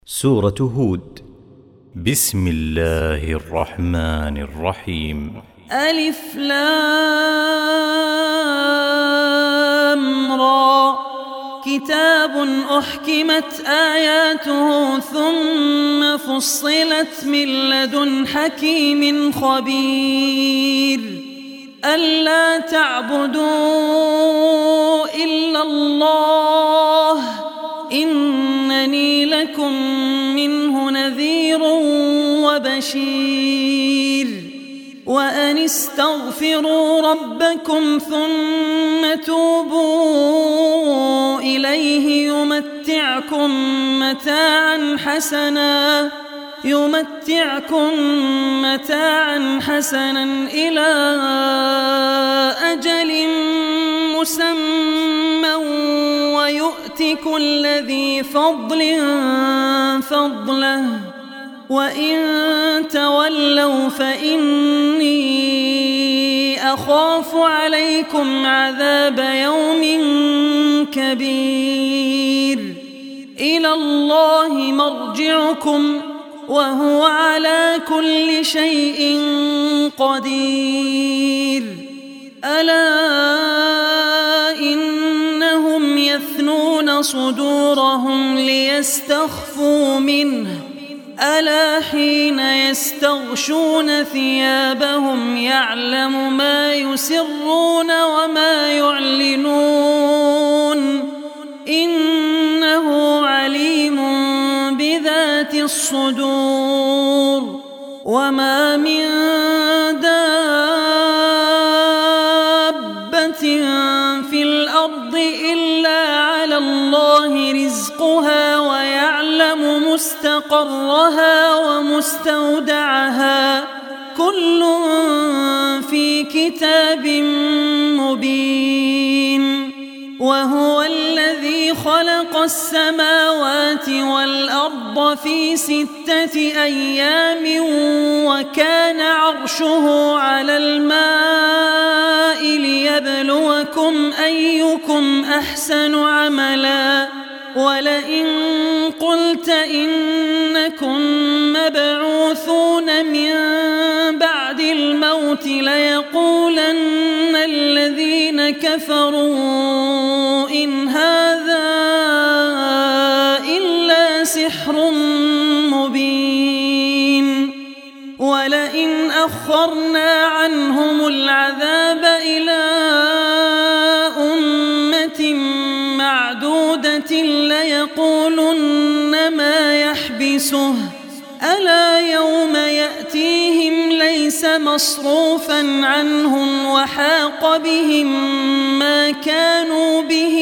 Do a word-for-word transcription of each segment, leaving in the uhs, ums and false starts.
سورة هود. بسم الله الرحمن الرحيم. ألف لام را. كتاب أحكمت آياته ثم فصلت من لدن حكيم خبير ألا تعبدوا إلا الله إنني لكم منه نذير وبشير وأن استغفروا ربكم ثم توبوا إليه يمتعكم متاعا حسنا يمتعكم متاعا حسنا إلى أجل مسمى ويؤت كل ذي فضل فضله وإن تولوا فإني أخاف عليكم عذاب يوم كبير إلى الله مرجعكم وهو على كل شيء قدير ألا إنهم يثنون صدورهم ليستخفوا منه ألا حين يستغشون ثيابهم يعلم ما يسرون وما يعلنون إنه عليم بذات الصدور وما من دابة في الأرض إلا على الله رزقها ويعلم مستقرها ومستودعها كل في كتاب مبين وهو الذي خلق السماوات والأرض في ستة أيام وكان عرشه على الماء ليبلوكم أيكم أحسن عملا ولئن قلت إنكم مبعوثون من بعد الموت ليقولن الذين كفروا إن هذا إلا سحر مبين ولئن أخرنا عنهم العذاب إلى أمة معدودة ليقولن ما يحبسه ألا يوم يأتيهم ليس مصروفا عنهم وحاق بهم ما كانوا به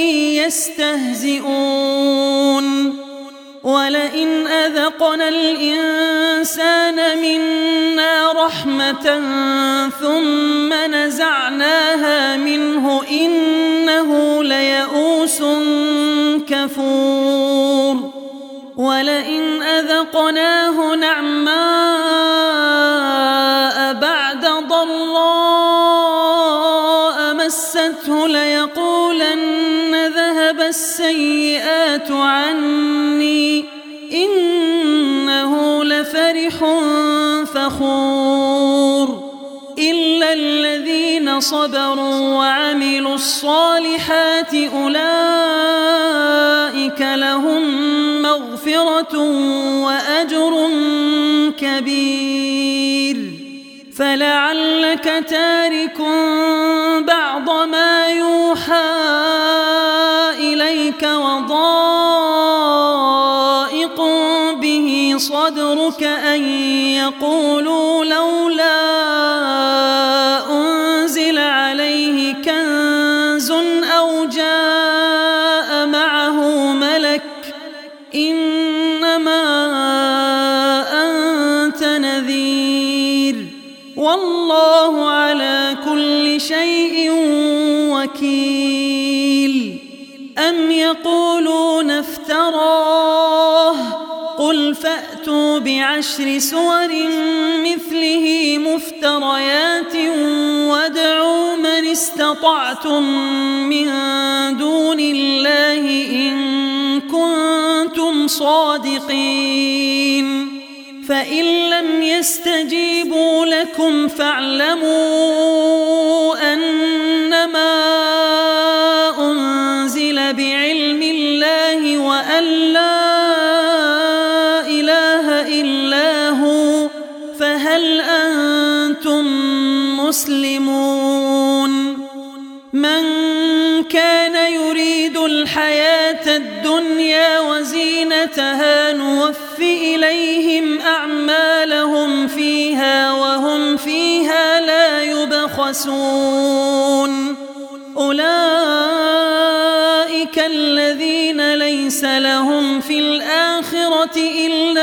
يستهزئون ولئن أذقنا الإنسان منا رحمة ثم نزعناها منه إنه ليئوس كفور ولئن أذقناه نعماء بعد ضراء مسته ليقولن ذهب السيئات عني إنه لفرح فخور إلا الذين صبروا وعملوا الصالحات أولئك لهم مغفرة وأجر كبير فلعلك تارك بعض ما يوحى إليك وضائق به صدرك أن يقولوا لولا أنزل عليه كنز أو جاء معه ملك إنما أنت نذير والله على كل شيء وكيل أم يقولون افتراه قل فأتوا بعشر سور مثله مفتريات وادعوا من استطعتم من دون الله إن كنتم صادقين فإن لم يستجيبوا لكم فاعلموا أنما أنزل بعلم الله وأن لا إله إلا هو فهل أنتم مسلمون من كان يريد الحياة الدنيا وزينتها نوف إليهم أعمالهم فيها وهم فيها لا يبخسون أولئك الذين ليس لهم في الآخرة إلا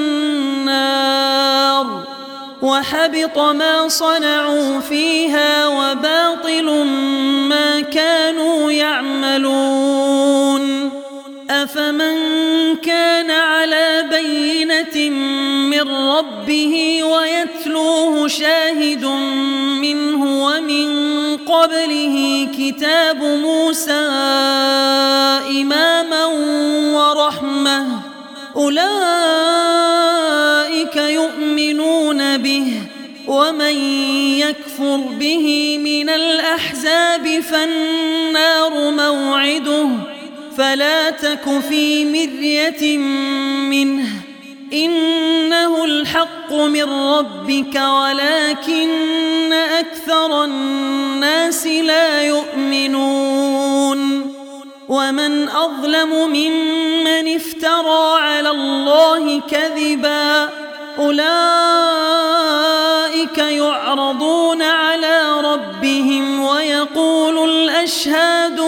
النار وحبط ما صنعوا فيها وباطل ما كانوا يعملون أفمن كان على بينة من ربه ويتلوه شاهد منه ومن قبله كتاب موسى إماما ورحمة أولئك يؤمنون به ومن يكفر به من الأحزاب فالنار موعده فلا تك في مرية منه إنه الحق من ربك ولكن أكثر الناس لا يؤمنون ومن أظلم ممن افترى على الله كذبا أولئك يعرضون على ربهم ويقول الأشهاد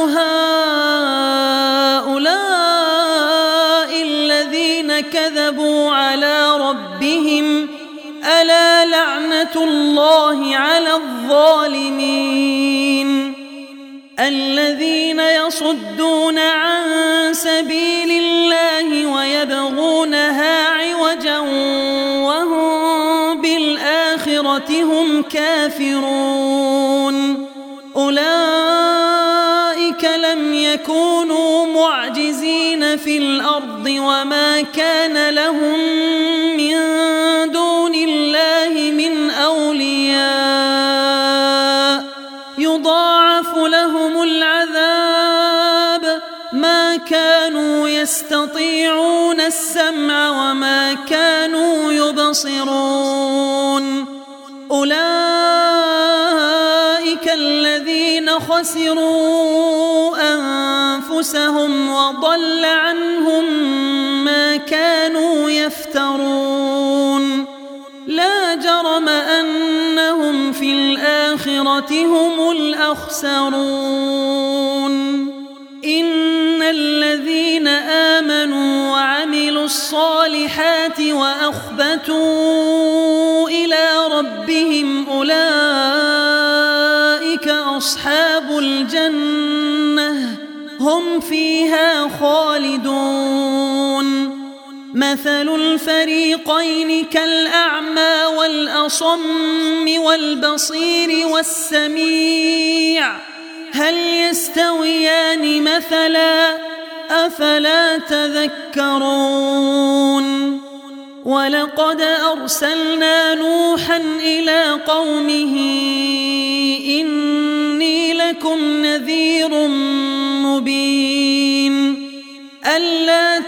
هؤلاء الذين كذبوا على ربهم ألا لعنة الله على الظالمين الذين يصدون عن سبيل الله ويبغونها عوجا وهم بالآخرة هم كافرون أولئك لم يكونوا معجزين في الأرض وما كان لهم من دون الله من أولياء يضاعف لهم العذاب ما كانوا يستطيعون السمع وما كانوا يبصرون أولئك الذين خسروا أنفسهم وضل عنهم ما كانوا يفترون لا جرم أنهم في الآخرة هم الأخسرون إن الذين آمنوا وعملوا الصالحات وأخبتوا إلى ربهم أولئك أصحاب الجنة هم فيها خالدون مثل الفريقين كالأعمى والأصم والبصير والسميع هل يستويان مثلا أفلا تذكرون ولقد أرسلنا نوحا إلى قومه إني لكم نذير مبين ألا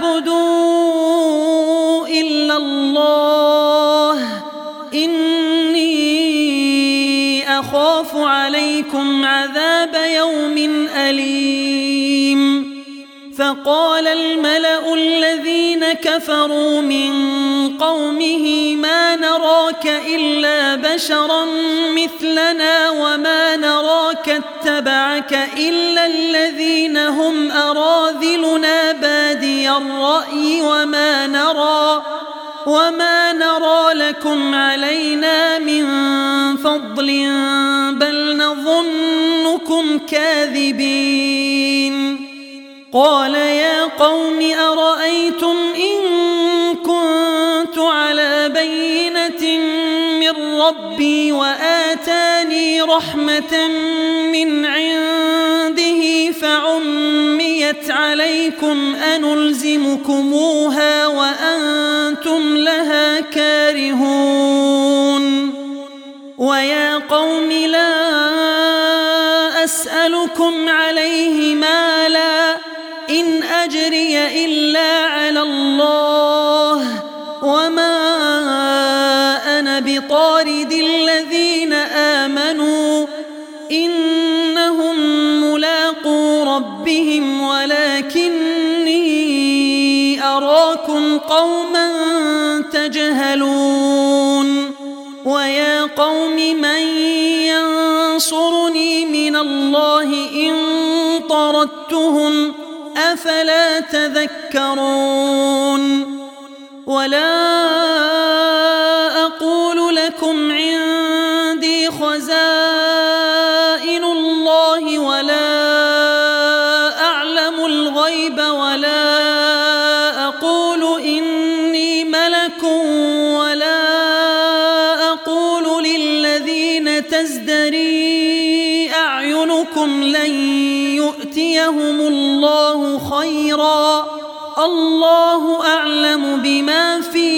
تعبدوا إلا الله إني أخاف عليكم عذاب يوم أليم فقال الملأ الذين كفروا من قومه ما نراك إلا بشرا مثلنا وما نراك اتبعك إلا الذين هم أراذلنا بادي الرأي وما نرى وما نرى لكم علينا من فضل بل نظنكم كاذبين قال يا قوم أرأيتم إن كنت على بينة من ربي وآتاني رحمة من عنده فعميت تُلِيَتْ عَلَيْكُمْ أَنُلْزِمُكُمُوهَا وَأَنْتُمْ لَهَا كَارِهُونَ وَيَا قَوْمِ لَا أَسْأَلُكُمْ عَلَيْهِ مَالًا إِنْ أَجْرِيَ إِلَّا عَلَى اللَّهِ وَمَا أَنَا بِطَارِدِ الَّذِينَ آمَنُوا إِنَّهُمْ مُلَاقُو رَبِّهِمْ وَلَكِنِّي أَرَاكُمْ قَوْمًا تَجْهَلُونَ وَيَا قَوْمِ مَنْ يَنْصُرُنِي مِنَ اللَّهِ إِنْ طَرَدتُّهُمْ أَفَلَا تَذَكَّرُونَ وَلَا أَقُولُ لَكُمْ عِنْدِي خَزَائِنُ اللَّهِ وَلَا أَعْلَمُ الْغَيْبَ وَلَا أَقُولُ إِنِّي مَلَكٌ وَلَا أَقُولُ لِلَّذِينَ تَزْدَرِي أَعْيُنُكُمْ لَنْ يُؤْتِيَهُمُ اللَّهُ خَيْرًا الله أعلم بما في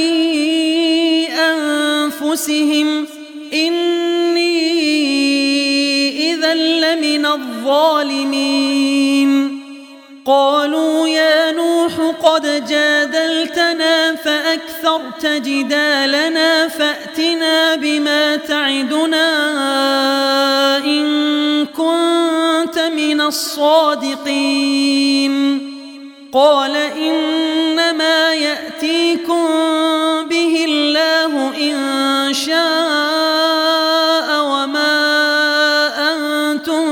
أنفسهم إني إذا لمن الظالمين قالوا يا نوح قد جادلتنا فأكثرت جدالنا فأتنا بما تعدنا إن كنت من الصادقين قال إنما يأتيكم به الله إن شاء وما أنتم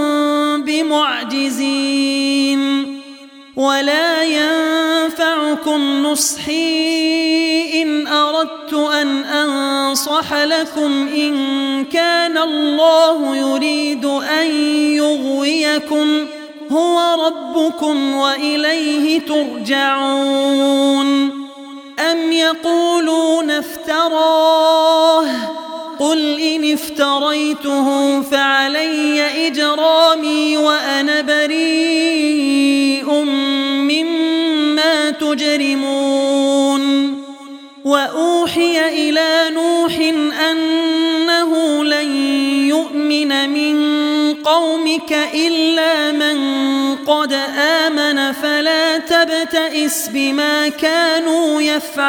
بمعجزين ولا ينفعكم نصحي إن أردت أن أنصح لكم إن كان الله يريد أن يغويكم هو ربكم وإليه ترجعون أم يقولون افتراه قل إن افتريته فعلي إجرامي وأنا بريء مما تجرمون وأوحي إلى نوح أنه لن يؤمن من قومك إلا من قد آمن فلا تبتئس بما كانوا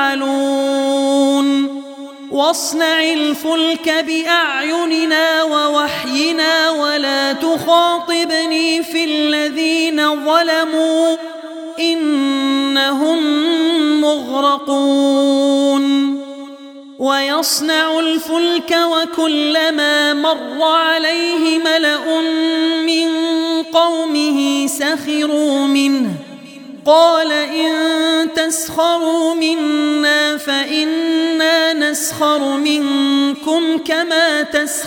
يفعلون واصنع الفلك بأعيننا ووحينا ولا تخاطبني في الذين ظلموا إنهم مغرقون ويصنع الفلك وكلما مر عليه ملأ من قومه سخروا منه قال إن تسخروا منا فإنا نسخر منكم كما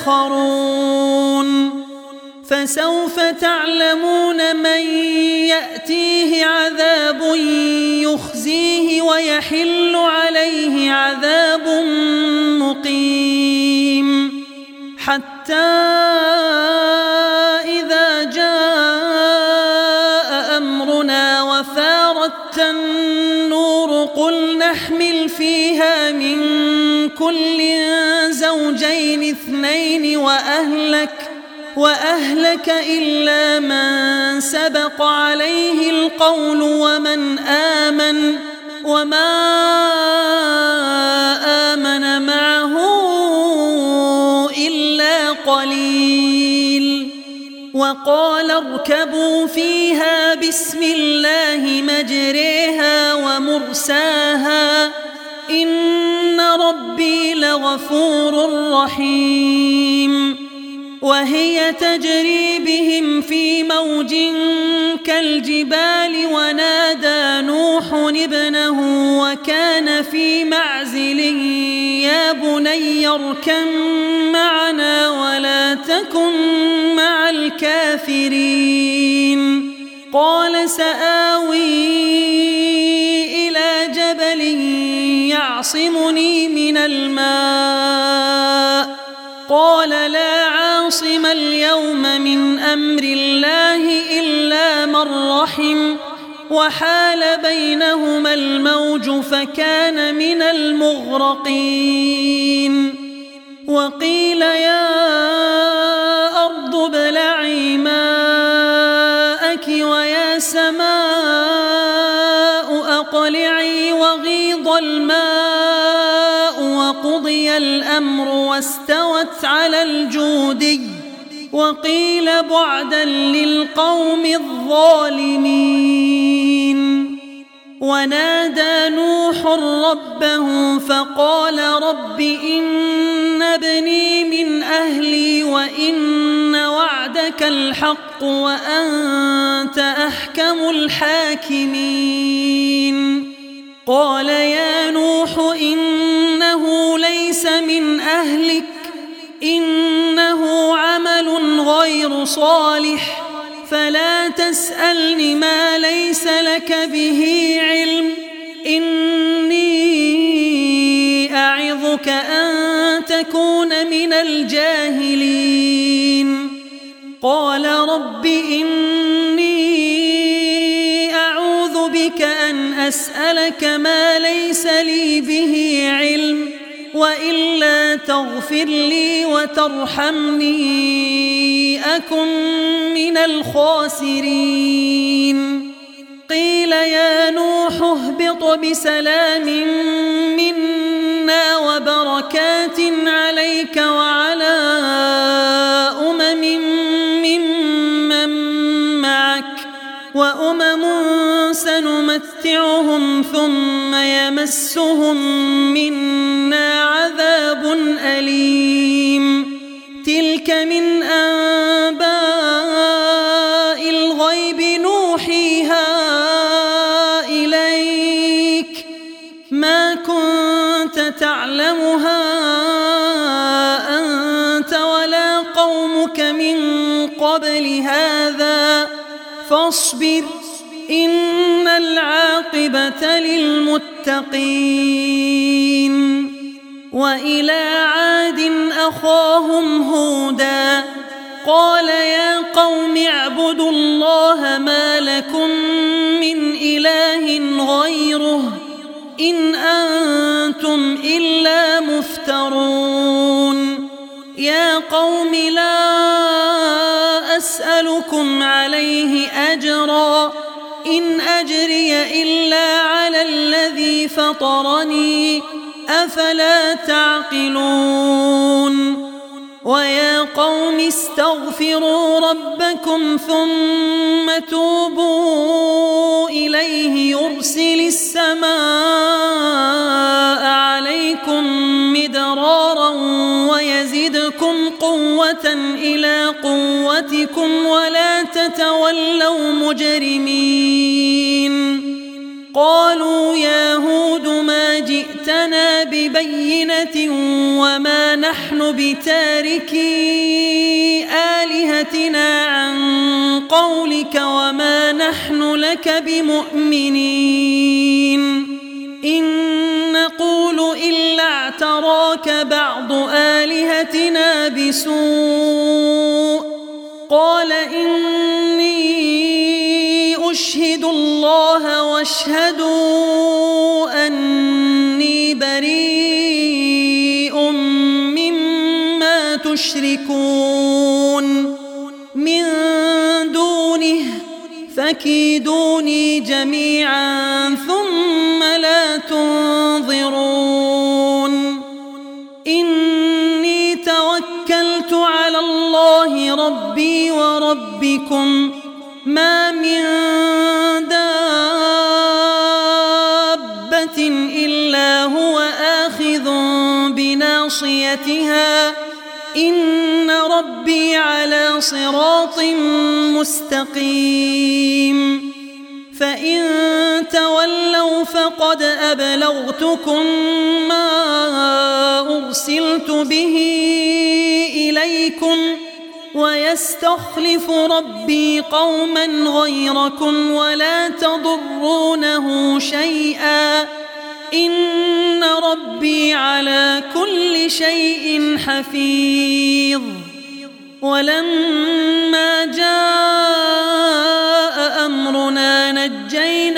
تسخرون فسوف تعلمون من يأتيه عذاب يخزيه ويحل عليه عذاب مقيم حتى إذا جاء أمرنا وفارت النور قل نحمل فيها من كل زوجين اثنين وأهلك وأهلك إلا من سبق عليه القول ومن آمن وما آمن معه إلا قليل وقال اركبوا فيها بسم الله مجريها ومرساها إن ربي لغفور رحيم وهي تجري بهم في موج كالجبال ونادى نوح ابنه وكان في معزل يا بني اركب معنا ولا تكن مع الكافرين قال سآوي إلى جبل يعصمني من الماء قال لا عاصم اليوم من أمر الله إلا من رحم وحال بينهما الموج فكان من المغرقين وقيل يا أرض ابلعي ماءك ويا سماء أقلعي وغيض الماء وقضي الأمر واستوت على الجودي وقيل بعدا للقوم الظالمين ونادى نوح ربه فقال رب إن ابني من أهلي وإن وعدك الحق وأنت أحكم الحاكمين قال يا نوح إنه ليس من أهلك إنه عمل غير صالح فلا تسألني ما ليس لك به علم إني أعظك أن تكون من الجاهلين قال رب إني أعوذ بك أن أسألك ما ليس لي به علم وإلا تغفر لي وترحمني أكن من الخاسرين قيل يا نوح اهبط بسلام منا وبركات عليك وعلى أمم ممن معك وأمم سنمتعهم ثم يمسهم منا عذاب أليم تلك من أنباء الغيب نوحيها إليك ما كنت تعلمها أنت ولا قومك من قبل هذا فاصبر إن العاقبة للمتقين وإلى عاد أخاهم هودا قال يا قوم اعبدوا الله ما لكم من إله غيره إن أنتم إلا مفترون يا قوم لا أسألكم عليه أجرا إن أجري إلا على الذي فطرني أفلا تعقلون ويا قوم استغفروا ربكم ثم توبوا إليه يرسل السماء عليكم مدرارا ويزدكم قوة إلى قوتكم ولا تتولوا مجرمين قالوا يا هود ما جئتنا ببينة وما نحن بتاركي آلهتنا عن قولك وما نحن لك بمؤمنين إن نقول إلا اعتراك بعض آلهتنا بسوء قال إني أشهد الله واشهدوا أني بريء مما تشركون من دونه فكيدوني جميعا ثم لا تنظرون إني توكلت على الله ربي وربكم ما من دابة إلا هو آخذ بناصيتها إن ربي على صراط مستقيم فإن تولوا فقد أبلغتكم ما أرسلت به إليكم ويستخلف ربي قوما غيركم ولا تضرونه شيئا إن ربي على كل شيء حفيظ ولما جاء أمرنا نجينا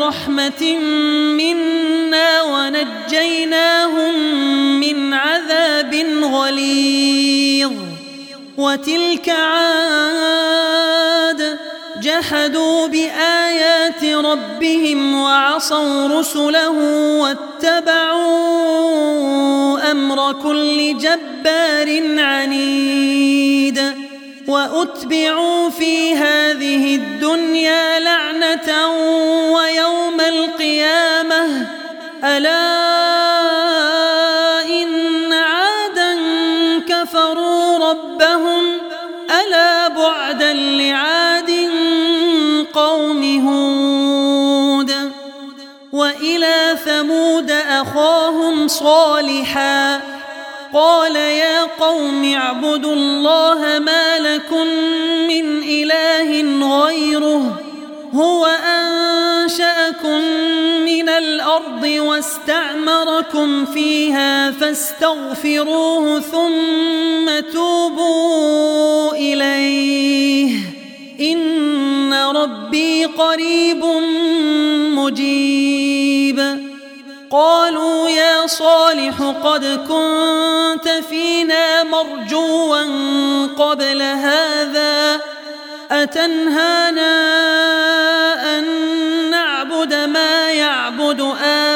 برحمة منا ونجيناهم من عذاب غليظ. وتلك عاد جحدوا بآيات ربهم وعصوا رسله واتبعوا أمر كل جبار عنيد. وأتبعوا في هذه الدنيا لعنة ويوم القيامة ألا إن عادا كفروا ربهم ألا بعدا لعاد قوم هود. وإلى ثمود أخاهم صالحا قال يا قوم اعبدوا الله ما لكم من إله غيره هو أنشأكم من الأرض واستعمركم فيها فاستغفروه ثم توبوا إليه إن ربي قريب مجيب. قالوا يا صالح قد كنت فينا مرجوا قبل هذا أتنهانا أن نعبد ما يعبد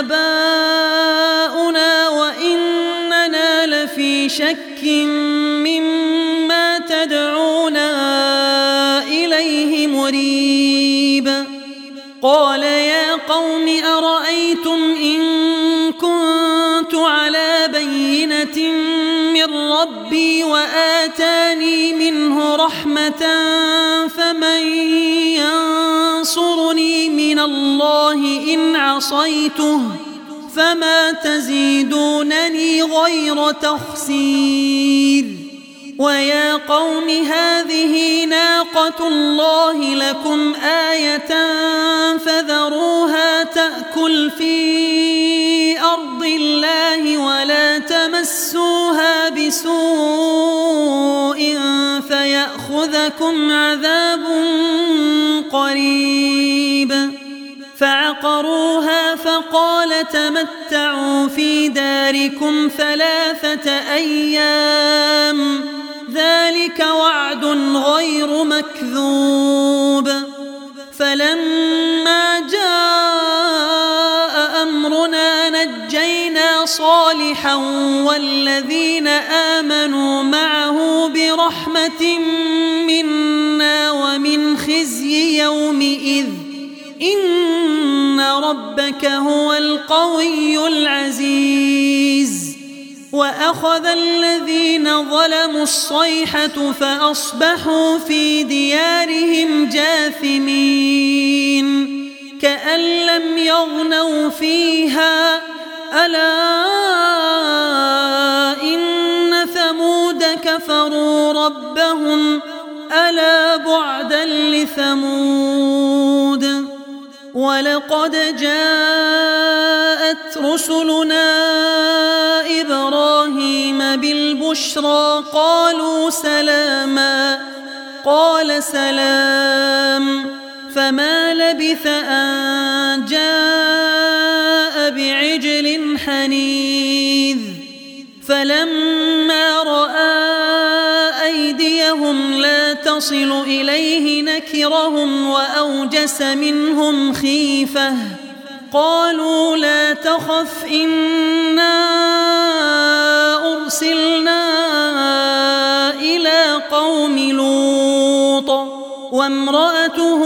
آباؤنا وإننا لفي شك مما تدعونا إليه مريب. قال يا قوم أرأيتم إن كنت على بينة من ربي وآتاني منه رحمة فمن ينصرني من الله إن عصيته فما تزيدونني غير تخسير. ويا قوم هذه ناقة الله لكم آية فذروها تأكل في أرض الله ولا تمسوها بسوء فيأخذكم عذاب قريب. فعقروها فقال تمتعوا في داركم ثلاثة أيام ذلك وعد غير مكذوب. فلما جاء أمرنا نجينا صالحا والذين آمنوا معه برحمة منا ومن خزي يومئذ إن ربك هو القوي العزيز. وأخذ الذين ظلموا الصيحة فأصبحوا في ديارهم جاثمين كأن لم يغنوا فيها ألا إن ثمود كفروا ربهم ألا بعدا لثمود. ولقد جاءت رسلنا إبراهيم بالبشرى قالوا سلاما قال سلام فما لبث أن جاء بعجل حنيذ. فلما رأى أيديهم لا تصل إليه نكرهم وأوجس منهم خيفة قالوا لا تخف إنا أرسلنا إلى قوم لوط وامرأته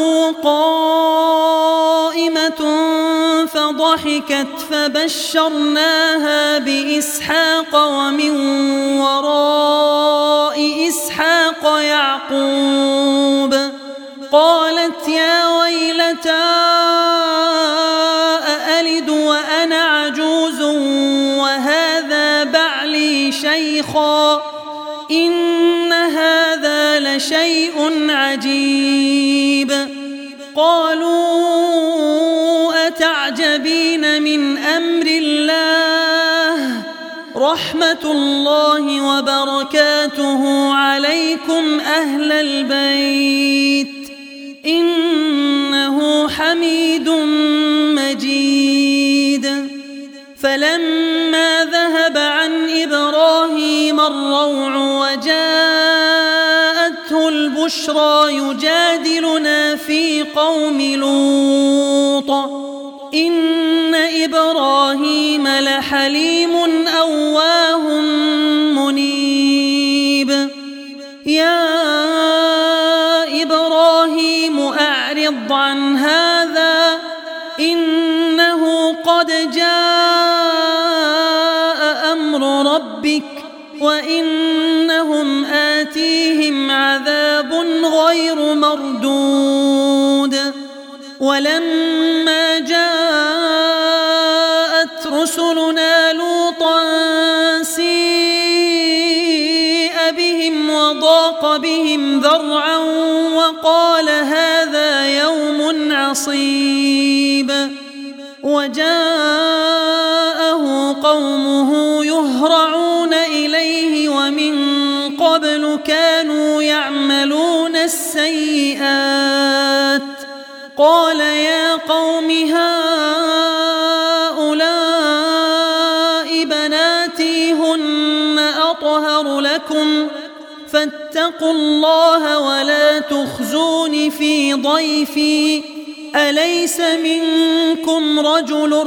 قائمة فضحكت فبشرناها بإسحاق ومن وراء إسحاق يعقوب. قالت يا ويلتى أألد وأنا عجوز وهذا بعلي شيخا إن هذا لشيء عجيب. قالوا أتعجبين من أمر الله رحمة الله وبركاته عليكم أهل البيت إنه حميد مجيد فلما ذهب عن إبراهيم الروع وجاءته البشرى يجادلنا في قوم لوط إن إبراهيم لحليم أواه منيب يا إبراهيم أعرض عن هذا إنه قد جاء أمر ربك وإنهم آتيهم عذاب غير مردود ولما جاءت رسلنا لوطا سيء بهم وضاق بهم ذرعا وقال هذا يوم عصيب وجاءه قومه يهرعون إليه ومن قبل كانوا يعملون السيئات قال يا قوم هؤلاء بناتي هن أطهر لكم فاتقوا الله ولا تخزون في ضيفي أليس منكم رجل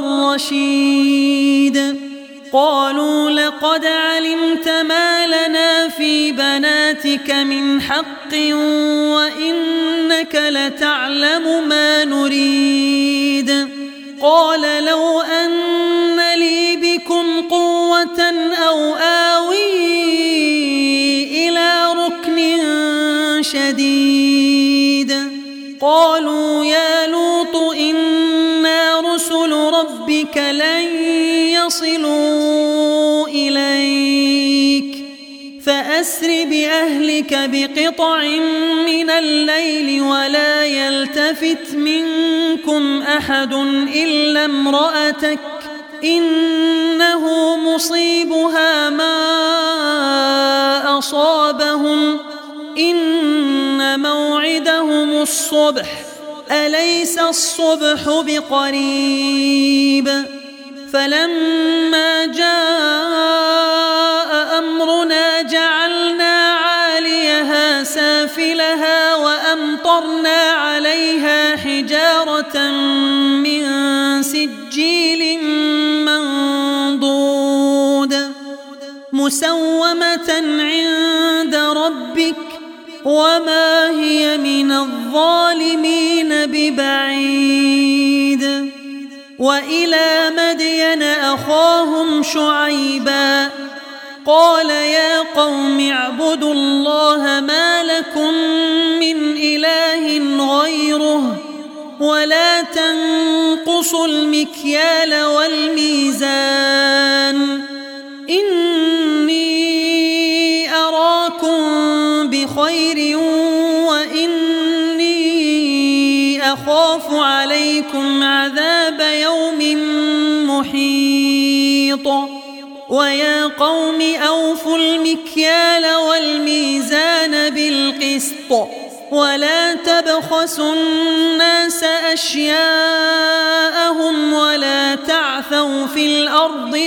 رشيد قالوا لقد علمت ما لنا في بناتك من حق وإنك لتعلم ما نريد قال لو أن لي بكم قوة أو آوي إلى ركن شديد قالوا يا لوط إنا رسل ربك لن يصلوا إليك فأسر بأهلك بقطع من الليل ولا يلتفت منكم أحد إلا امرأتك إنه مصيبها ما أصابهم إن موعدهم الصبح أليس الصبح بقريب فلما جاء أمرنا جعلنا عاليها سافلها وأمطرنا عليها حجارة من سجيل منضود مسومة عند ربك وما هي من الظالمين ببعيد وإلى مدين أخاهم شعيبا قال يا قوم اعبدوا الله ما لكم من إله غيره ولا تنقصوا المكيال والميزان إني أراكم بخير وإني أخاف عليكم عذاب يوم محيط ويا قوم أوفوا المكيال والميزان بالقسط ولا تبخسوا الناس أشياءهم ولا تعثوا في الأرض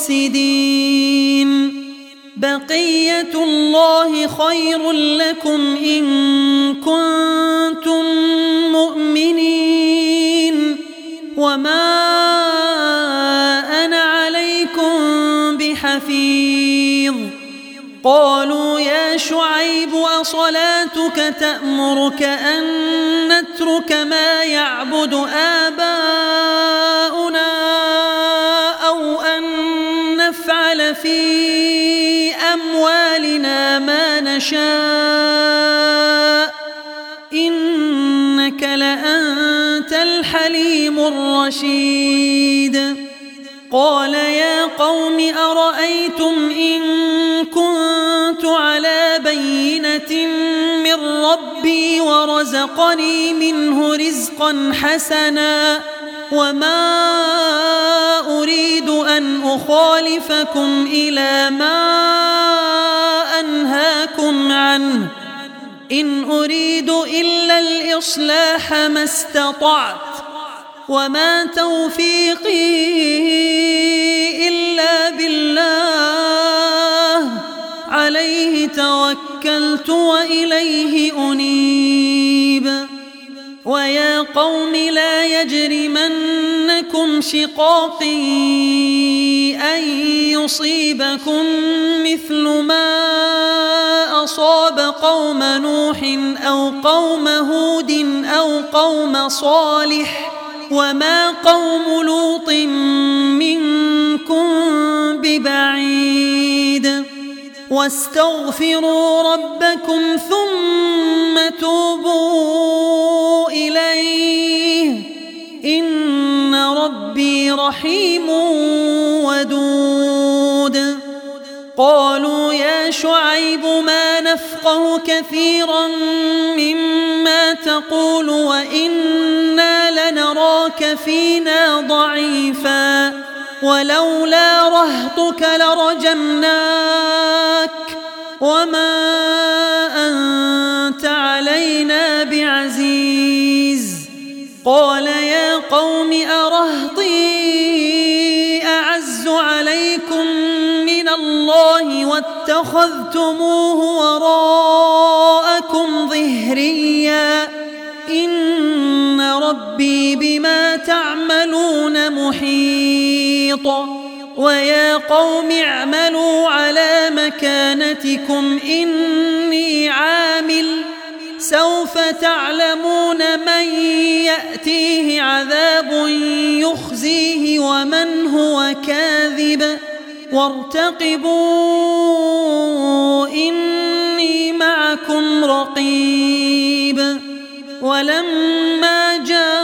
مفسدين بقية الله خير لكم إن كنتم مؤمنين وما أنا عليكم بحفيظ قالوا يا شعيب أصلاتك تأمرك أن نترك ما يعبد آباؤنا أو أن نفعل في أموالنا ما نشاء إنك لأنت الحليم الرشيد قال يا قوم أرأيتم إن كنت على بينة من ربي ورزقني منه رزقا حسنا وما أريد أن أخالفكم إلى ما أنهاكم عنه إن أريد إلا الإصلاح ما استطعت وما توفيقي إلا بالله عليه توكلت وإليه أنيب ويا قوم لا يجرمنكم شقاقي أن يصيبكم مثل ما أصاب قوم نوح أو قوم هود أو قوم صالح وما قوم لوط منكم ببعيد واستغفروا ربكم ثم توبوا إليه إن ربي رحيم ودود قالوا يا شعيب ما نفقه كثيرا مما تقول وإنا لنراك فينا ضعيفا ولولا رهطك لرجمناك وما أنت علينا بعزيز قال يا قوم أرهطي أعز عليكم من الله واتخذتموه وراءكم ظهريا إن ربي بما تعملون محيط ويا قوم اعملوا على مكانتكم إني عامل سوف تعلمون من يأتيه عذاب يخزيه ومن هو كاذب وارتقبوا إني معكم رقيب ولما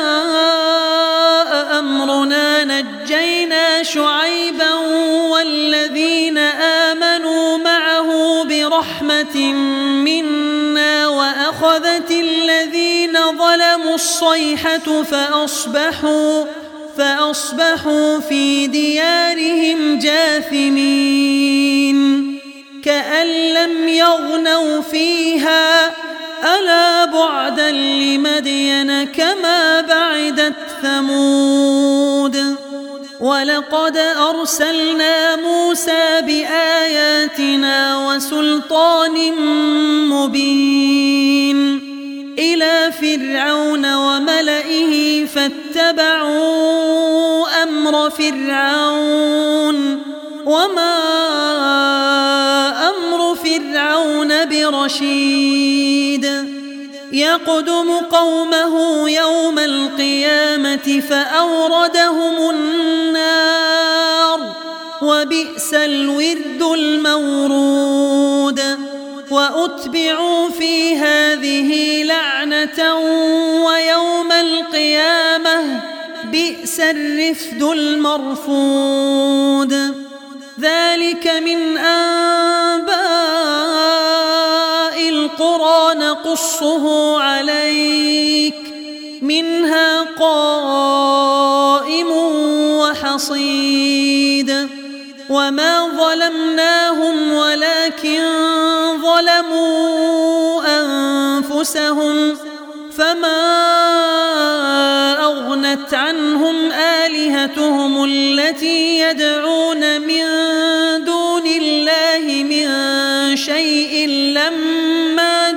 جاء أمرنا نجينا شعيبا والذين آمنوا معه برحمة منا وأخذت الذين ظلموا الصيحة فأصبحوا فأصبحوا في ديارهم جاثمين كأن لم يغنوا فيها ألا بعدا لمدين كما بعدت ثمود ولقد أرسلنا موسى بآياتنا وسلطان مبين إلى فرعون وملئه فاتبعوا أمر فرعون وما أمر فرعون برشيد يقدم قومه يوم القيامة فأوردهم النار وبئس الورد المورود وأتبعوا في هذه لعنة ويوم القيامة بئس الرفد المرفود ذلك من أنباء القرى نقصه عليك منها قائم وحصيد وما ظلمناهم ولكن ظلموا أنفسهم فما أغنت عنهم آلهتهم التي يدعون من دون الله من شيء لما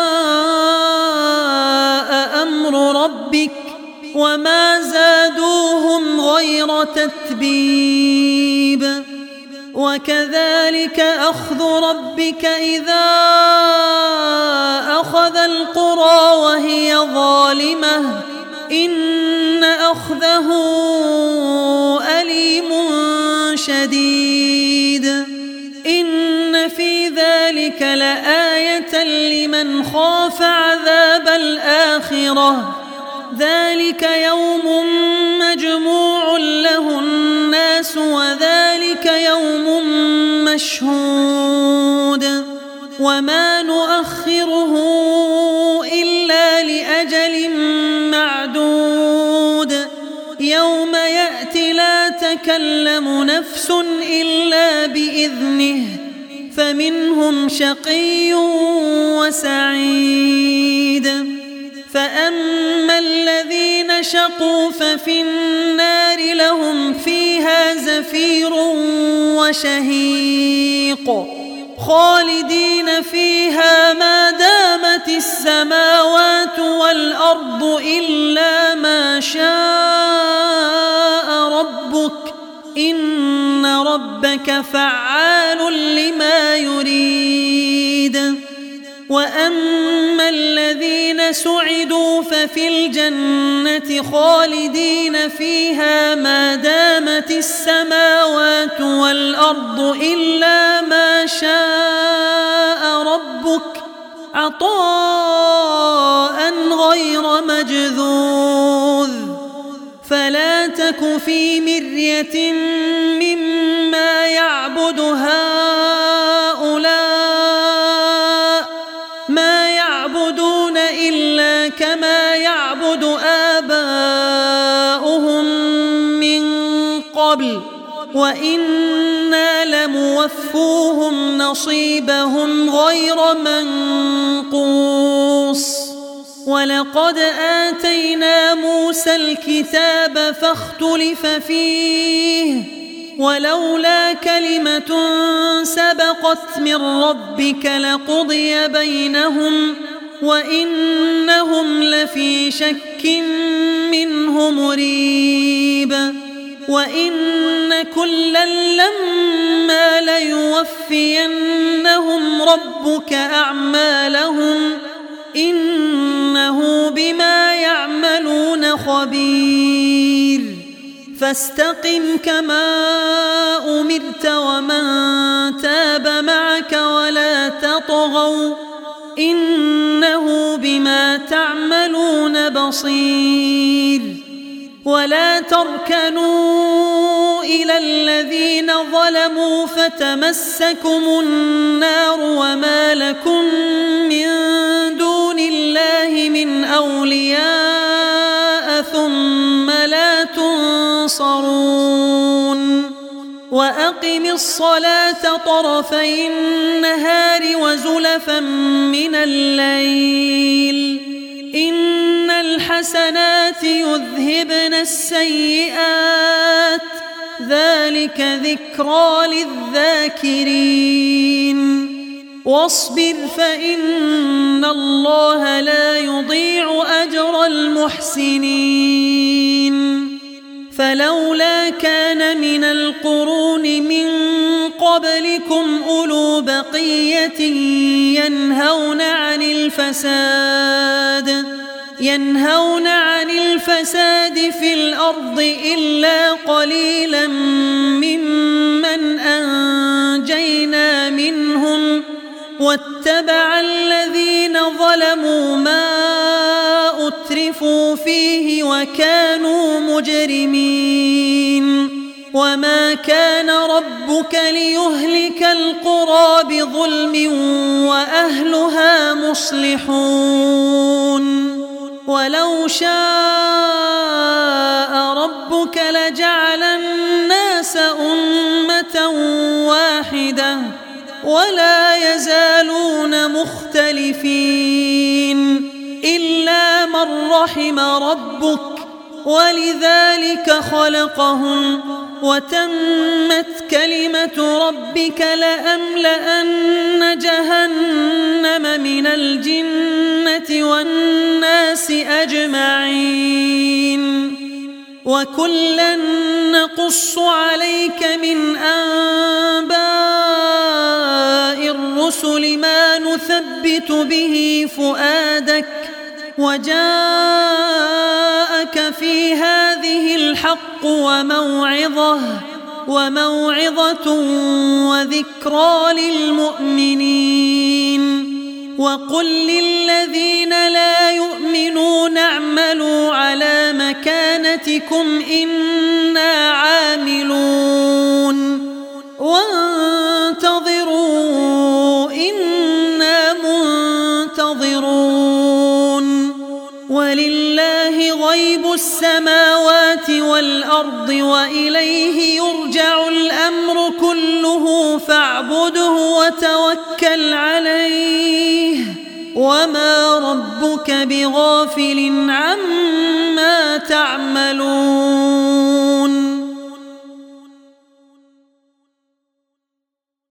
جاء أمر ربك وما زادوهم غير تتبيب وكذلك أخذ ربك إذا أخذ القرى وهي ظالمة إن أخذه أليم شديد إن في ذلك لآية لمن خاف عذاب الآخرة ذلك يوم مجموع له الناس وذلك يوم مشهود وما نؤخره إلا لأجل معدود يوم يأتي لا تكلم نفس إلا بإذنه فمنهم شقي وسعيد فأما الذين شقوا ففي النار لهم فيها زفير وشهيق خالدين فيها ما دامت السماوات والأرض إلا ما شاء ربك إن ربك فعال لما يريد. وأما الذين سعدوا ففي الجنة خالدين فيها ما دامت السماوات والأرض إلا ما شاء ربك عطاء غير مجذوذ. فلا تك في مرية مما يعبد هؤلاء ما يعبدون إلا كما يعبد آباؤهم من قبل وإنا لموفوهم نصيبهم غير منقوص. ولقد آتينا موسى الكتاب فاختلف فيه ولولا كلمة سبقت من ربك لقضي بينهم وإنهم لفي شك منه مريب. وإن كلا لما ليوفينهم ربك أعمالهم إنه بما يعملون خبير. فاستقم كما أمرت ومن تاب معك ولا تطغوا إنه بما تعملون بصير. ولا تركنوا إلى الذين ظلموا فتمسكم النار وما لكم من دون الله من أولياء ثم لا تنصرون. وأقم الصلاة طرفي النهار وزلفا من الليل إن الحسنات يذهبن السيئات ذلك ذكرى للذاكرين. واصبر فإن الله لا يضيع أجر المحسنين. فلولا كان من القرون من قبلكم أولو بقية ينهون عن الفساد ينهون عن الفساد في الأرض إلا قليلا ممن أنجينا منهم واتبع الذين ظلموا ما أترفوا فيه وكانوا مجرمين. وما كان ربك ليهلك القرى بظلم وأهلها مصلحون. ولو شاء ربك لجعل الناس أمة واحدة ولا يزالون مختلفين إلا من رحم ربك ولذلك خلقهم وتمت كلمة ربك لأملأن جهنم من الجنة والناس أجمعين. وكلا نقص عليك من أنباء الرسل ما نثبت به فؤادك وجاءك في هذه الحق وموعظة وموعظة وذكرى للمؤمنين. وقل للذين لا يؤمنون اعملوا على مكانتكم إنا عاملون وانتظروا إنا منتظرون. ولله غيب السماوات والأرض وإليه يرجع الأمر كله فاعبده وتوكل عليه وما ربك بغافل عما تعملون